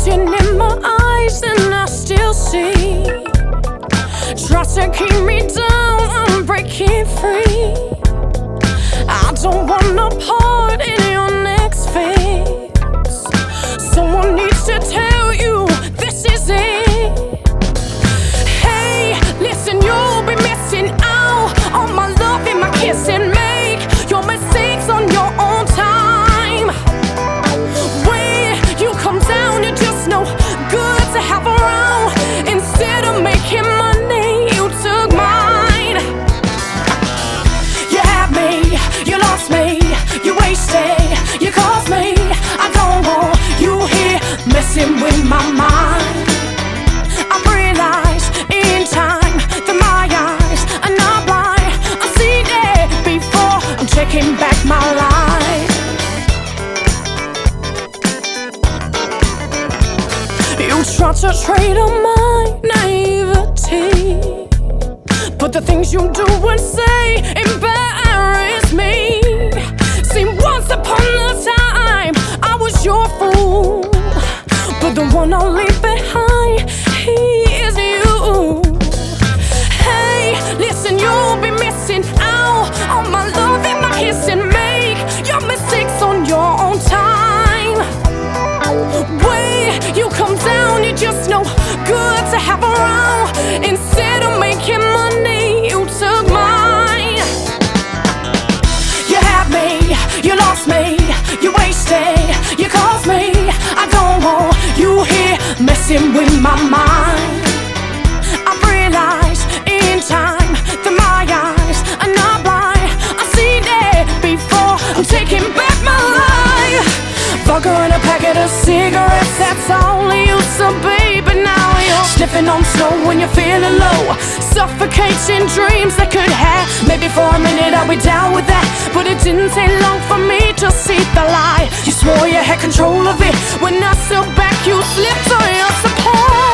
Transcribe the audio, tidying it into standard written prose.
Looking in my eyes and I still see. Try to keep me down, I'm breaking free. I don't want a part in your next phase. Someone needs to tell you this is it. Hey, listen, you'll be missing out on my love and my kiss, and make your mistakes on your own time. When you come down, you're just no good to have around. Instead of making money, you took mine. You had me, you lost me, you wasted, you caused me. I don't want you here messing with my mind. I realize in time that my eyes are not blind. I see it before I'm taking back my life. You try to trade on my naivety, but the things you do and say embarrass me. See, once upon a time I was your fool, but the one I'll leave behind, he is you. Hey, listen, you'll be missing out on my love and my kiss, and make your mistakes on your own time. When you come down, you're just no good to have around. Instead of making money, you took mine. You had me, you lost me, you wasted, you caused me. I don't want you here messing with my mind. I've realized in time that my eyes are not blind. I've seen it before, I'm taking back my life. Vodka and a packet of cigarettes, that's all you used to be. But now you're sniffing on snow when you're feeling low, suffocating dreams that could have. Maybe for a minute I'll be down with that, but it didn't take long for me to see the lie. You swore you had control of it. When I stood back, you slipped on your support.